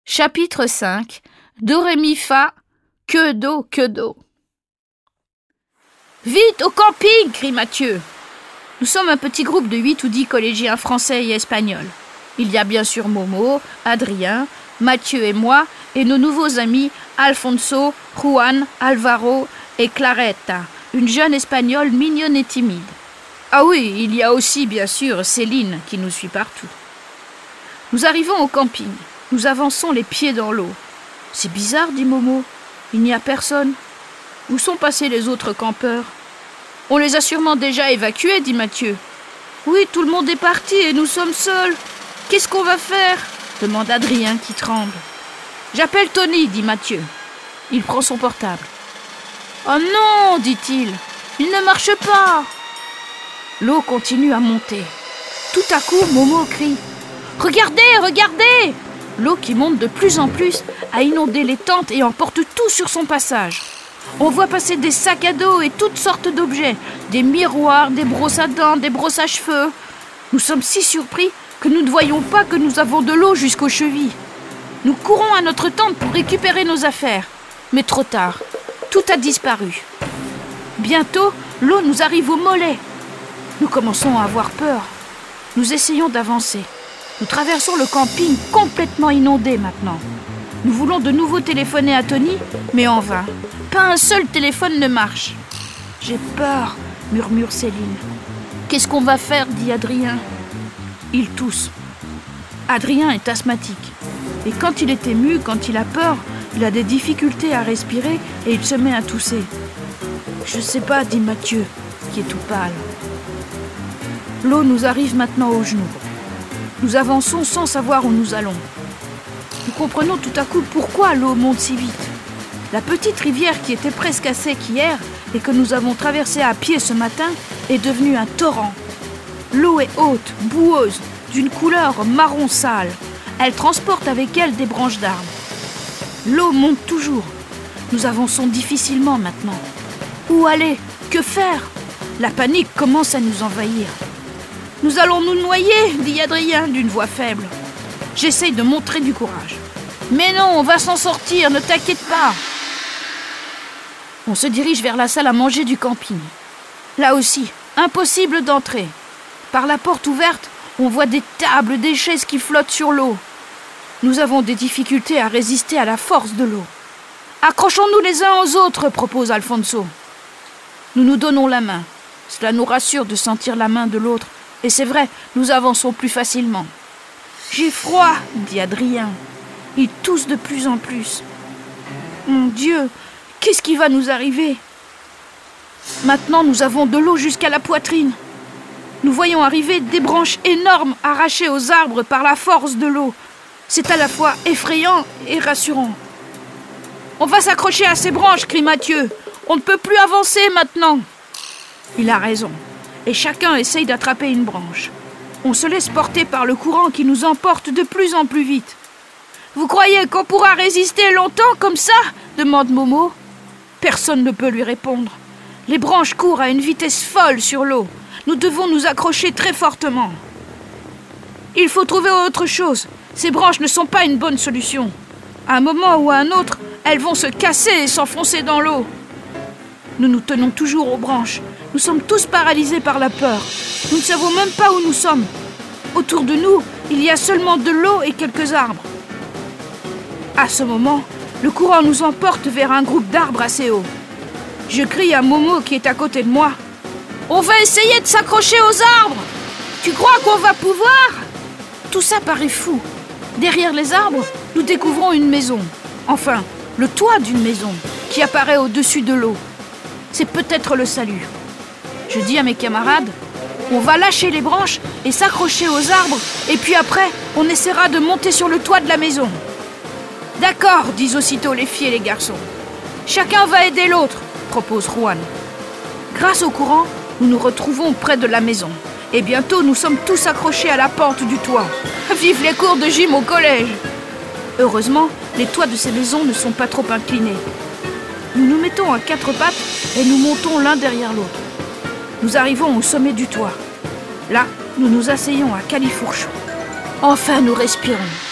Chapitre 5 Do, ré, mi, fa, que do, que do. Vite, au camping, crie Mathieu. Nous sommes un petit groupe de 8 ou 10 collégiens français et espagnols. Il y a bien sûr Momo, Adrien, Mathieu et moi, et nos nouveaux amis Alfonso, Juan, Alvaro et Claretta, une jeune espagnole mignonne et timide. Ah oui, il y a aussi bien sûr Céline qui nous suit partout. Nous arrivons au camping. Nous avançons les pieds dans l'eau. C'est bizarre, dit Momo. Il n'y a personne. Où sont passés les autres campeurs? On les a sûrement déjà évacués, dit Mathieu. Oui, tout le monde est parti et nous sommes seuls. Qu'est-ce qu'on va faire? Demande Adrien qui tremble. J'appelle Tony, dit Mathieu. Il prend son portable. Oh non, dit-il. Il ne marche pas. L'eau continue à monter. Tout à coup, Momo crie. Regardez, regardez! L'eau qui monte de plus en plus a inondé les tentes et emporte tout sur son passage. On voit passer des sacs à dos et toutes sortes d'objets, des miroirs, des brosses à dents, des brosses à cheveux. Nous sommes si surpris que nous ne voyons pas que nous avons de l'eau jusqu'aux chevilles. Nous courons à notre tente pour récupérer nos affaires. Mais trop tard, tout a disparu. Bientôt, l'eau nous arrive aux mollets. Nous commençons à avoir peur. Nous essayons d'avancer. Nous traversons le camping complètement inondé maintenant. Nous voulons de nouveau téléphoner à Tony, mais en vain. Pas un seul téléphone ne marche. J'ai peur, murmure Céline. Qu'est-ce qu'on va faire, dit Adrien. Il tousse. Adrien est asthmatique. Et quand il est ému, quand il a peur, il a des difficultés à respirer et il se met à tousser. Je sais pas, dit Mathieu, qui est tout pâle. L'eau nous arrive maintenant aux genoux. Nous avançons sans savoir où nous allons. Nous comprenons tout à coup pourquoi l'eau monte si vite. La petite rivière qui était presque à sec hier et que nous avons traversée à pied ce matin est devenue un torrent. L'eau est haute, boueuse, d'une couleur marron sale. Elle transporte avec elle des branches d'arbres. L'eau monte toujours. Nous avançons difficilement maintenant. Où aller? Que faire? La panique commence à nous envahir. Nous allons nous noyer, dit Adrien d'une voix faible. J'essaye de montrer du courage. Mais non, on va s'en sortir, ne t'inquiète pas. On se dirige vers la salle à manger du camping. Là aussi, impossible d'entrer. Par la porte ouverte, on voit des tables, des chaises qui flottent sur l'eau. Nous avons des difficultés à résister à la force de l'eau. Accrochons-nous les uns aux autres, propose Alfonso. Nous nous donnons la main. Cela nous rassure de sentir la main de l'autre. Et c'est vrai, nous avançons plus facilement. J'ai froid, dit Adrien. Il tousse de plus en plus. Mon Dieu, qu'est-ce qui va nous arriver? Maintenant, nous avons de l'eau jusqu'à la poitrine. Nous voyons arriver des branches énormes arrachées aux arbres par la force de l'eau. C'est à la fois effrayant et rassurant. On va s'accrocher à ces branches, crie Mathieu. On ne peut plus avancer maintenant. Il a raison. Et chacun essaye d'attraper une branche. On se laisse porter par le courant qui nous emporte de plus en plus vite. « Vous croyez qu'on pourra résister longtemps comme ça ?» demande Momo. Personne ne peut lui répondre. Les branches courent à une vitesse folle sur l'eau. Nous devons nous accrocher très fortement. Il faut trouver autre chose. Ces branches ne sont pas une bonne solution. À un moment ou à un autre, elles vont se casser et s'enfoncer dans l'eau. Nous nous tenons toujours aux branches. Nous sommes tous paralysés par la peur. Nous ne savons même pas où nous sommes. Autour de nous, il y a seulement de l'eau et quelques arbres. À ce moment, le courant nous emporte vers un groupe d'arbres assez haut. Je crie à Momo qui est à côté de moi. « On va essayer de s'accrocher aux arbres! Tu crois qu'on va pouvoir ?» Tout ça paraît fou. Derrière les arbres, nous découvrons une maison. Enfin, le toit d'une maison qui apparaît au-dessus de l'eau. C'est peut-être le salut. Je dis à mes camarades, on va lâcher les branches et s'accrocher aux arbres, et puis après, on essaiera de monter sur le toit de la maison. D'accord, disent aussitôt les filles et les garçons. Chacun va aider l'autre, propose Juan. Grâce au courant, nous nous retrouvons près de la maison. Et bientôt, nous sommes tous accrochés à la pente du toit. Vive les cours de gym au collège! Heureusement, les toits de ces maisons ne sont pas trop inclinés. Nous nous mettons à quatre pattes et nous montons l'un derrière l'autre. Nous arrivons au sommet du toit. Là, nous nous asseyons à califourchon. Enfin, nous respirons.